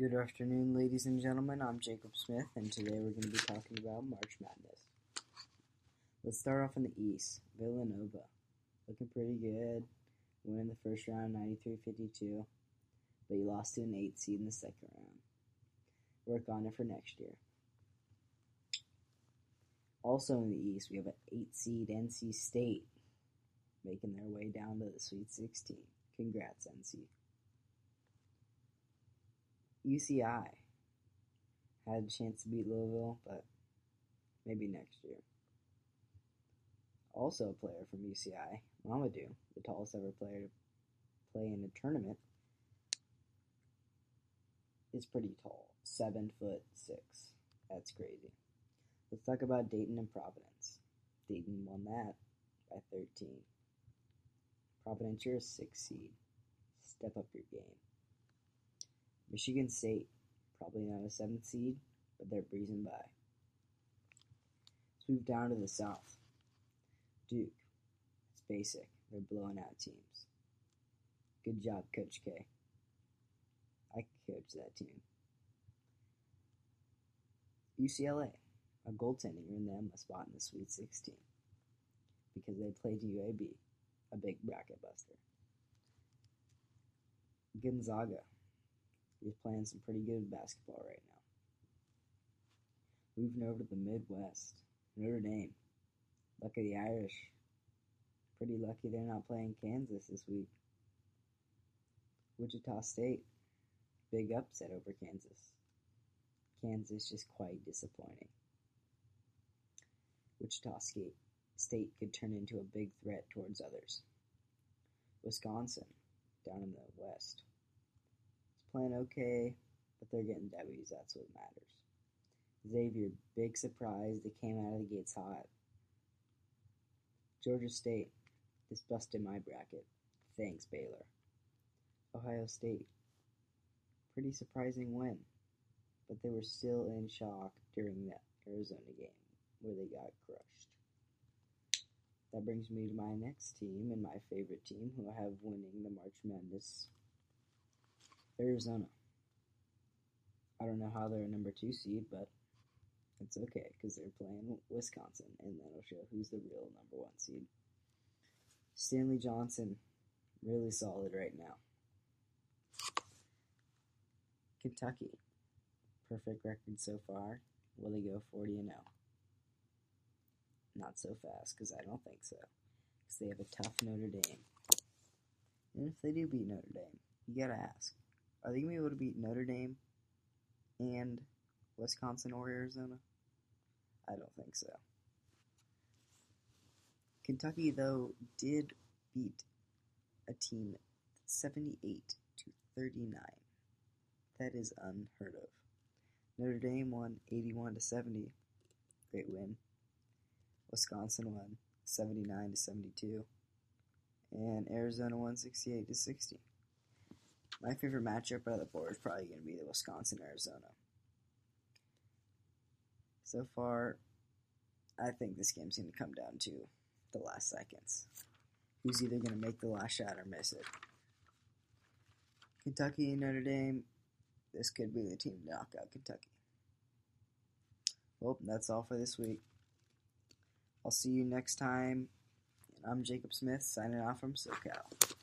Good afternoon, ladies and gentlemen. I'm Jacob Smith, and today we're going to be talking about March Madness. Let's start off in the East. Villanova, looking pretty good. Winning the first round, 93-52, but you lost to an 8 seed in the second round. Work on it for next year. Also in the East, we have an 8 seed NC State, making their way down to the Sweet 16. Congrats, NC. UCI had a chance to beat Louisville, but maybe next year. Also a player from UCI, Mamadou, the tallest ever player to play in a tournament, is pretty tall, 7'6". That's crazy. Let's talk about Dayton and Providence. Dayton won that by 13. Providence, you're a 6 seed. Step up your game. Michigan State, probably not a 7th seed, but they're breezing by. Let's move down to the South. Duke, it's basic. They're blowing out teams. Good job, Coach K. I could coach that team. UCLA, a goaltender earned them a spot in the Sweet 16 because they played UAB, a big bracket buster. Gonzaga, he's playing some pretty good basketball right now. Moving over to the Midwest, Notre Dame, luck of the Irish. Pretty lucky they're not playing Kansas this week. Wichita State, big upset over Kansas. Kansas just quite disappointing. Wichita State could turn into a big threat towards others. Wisconsin, down in the West, playing okay, but they're getting W's. That's what matters. Xavier, big surprise. They came out of the gates hot. Georgia State, just busted my bracket. Thanks, Baylor. Ohio State, pretty surprising win, but they were still in shock during that Arizona game where they got crushed. That brings me to my next team and my favorite team who I have winning the March Madness. Arizona. I don't know how they're a number 2 seed, but it's okay because they're playing Wisconsin, and that'll show who's the real number 1 seed. Stanley Johnson, really solid right now. Kentucky, perfect record so far. Will they go 40-0? Not so fast, because I don't think so. Because they have a tough Notre Dame. And if they do beat Notre Dame, you gotta ask, are they going to be able to beat Notre Dame and Wisconsin or Arizona? I don't think so. Kentucky, though, did beat a team 78-39. That is unheard of. Notre Dame won 81-70. Great win. Wisconsin won 79-72. And Arizona won 68-60. My favorite matchup out of the board is probably going to be the Wisconsin-Arizona. So far, I think this game's going to come down to the last seconds. Who's either going to make the last shot or miss it. Kentucky and Notre Dame, this could be the team to knock out Kentucky. Well, that's all for this week. I'll see you next time. I'm Jacob Smith, signing off from SoCal.